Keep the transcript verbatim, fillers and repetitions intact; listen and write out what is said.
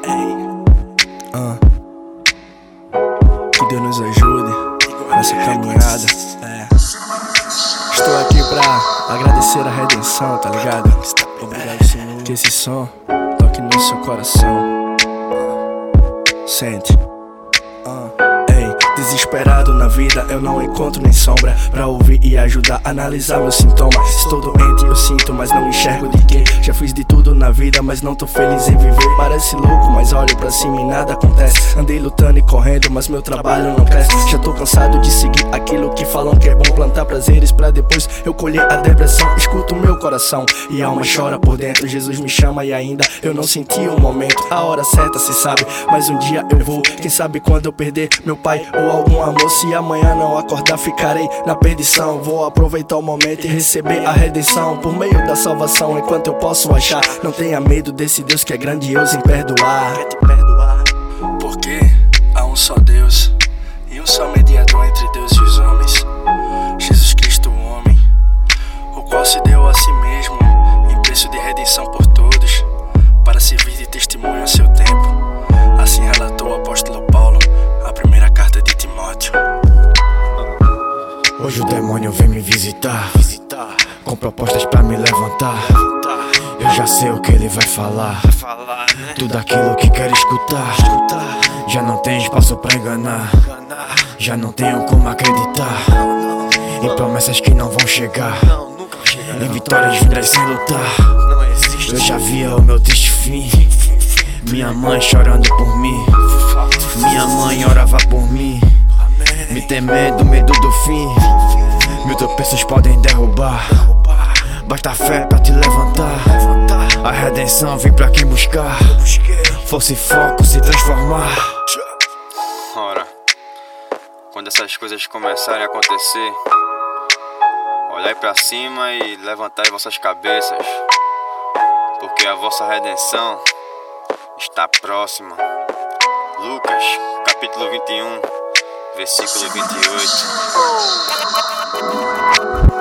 Uh. Que Deus nos ajude nessa caminhada. É. Estou aqui pra agradecer a redenção, tá ligado? Obrigado, Senhor. Que esse som toque no seu coração. Sente. Uh. Desesperado na vida, eu não encontro nem sombra pra ouvir e ajudar a analisar meus sintomas. Estou doente, eu sinto, mas não enxergo de quê. Já fiz de tudo na vida, mas não tô feliz em viver. Parece louco, mas olho pra cima e nada acontece. Andei lutando e correndo, mas meu trabalho não cresce. Já tô cansado de seguir aquilo que falam que é bom. Plantar prazeres pra depois eu colher a depressão. Escuto meu coração e a alma chora por dentro. Jesus me chama e ainda eu não senti o momento. A hora certa se sabe, mas um dia eu vou. Quem sabe quando eu perder meu pai ou algum amor. Se amanhã não acordar, ficarei na perdição. Vou aproveitar o momento e receber a redenção por meio da salvação, enquanto eu posso achar. Não tenha medo desse Deus que é grandioso em perdoar. Porque há um só Deus e um só mediador entre Deus e os homens, Jesus Cristo, o homem, o qual se deu a si mesmo em preço de redenção por todos, para servir de testemunho a seu tempo. Assim relatou o apóstolo Paulo, a primeira carta de Timóteo. Hoje o demônio vem me visitar, visitar, com propostas pra me levantar. Eu já sei o que ele vai falar, tudo aquilo que quero escutar. Já não tem espaço pra enganar, já não tenho como acreditar em promessas que não vão chegar, em vitórias vindas sem lutar. Eu já via o meu triste fim, minha mãe chorando por mim, minha mãe orava por mim, me temendo, medo do fim. Mil tropeços podem derrubar, basta fé pra te levantar. A redenção vem pra quem buscar, força e foco se transformar. Ora, quando essas coisas começarem a acontecer, olhai pra cima e levantai vossas cabeças, porque a vossa redenção está próxima. Lucas, capítulo vinte e um, versículo vinte e oito.